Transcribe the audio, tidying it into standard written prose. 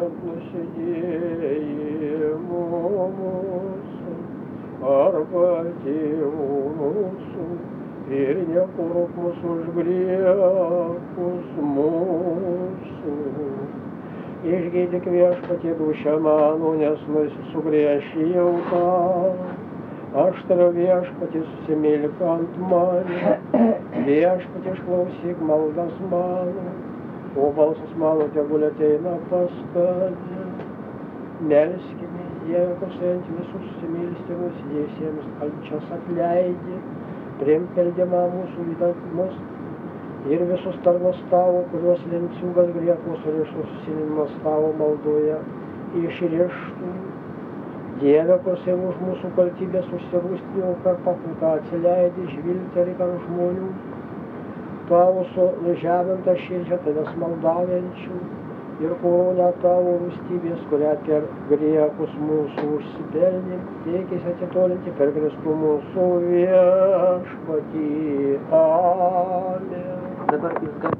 ant nusidėjimų mūsų, arba tėvų mūsų, ir nekurk mūsų už griehus mūsų. Išgydyk viešpatie dūšią mano, nes sugriežėjau tau. Aš tariu viešpatie, susimylk ant mane, viešpatie išklausyk maldas mano, o balsas mano tegul ateina pas tave. Melskimės Dieve, klausiant visus susimylstimus, nusidėjusiems kančias atleidi, priimk meldimą mūsų mus ir visus tarnus tavo, kuriuos lenciūgas griekos ir išsusinimas tavo maldoje išrištų. Dieve, klausiam už mūsų kaltybės užsirūstinimo per pakutą atsileidi, žvilgteli per žmonių, tavo su nužemintą širdžią tavęs maldaujančių ir koronę tavo rūstybės, kurią per griekus mūsų užsipelnėm, teikės atitolinti per Kristų mūsų viešpatį. Amen. Dabar jūs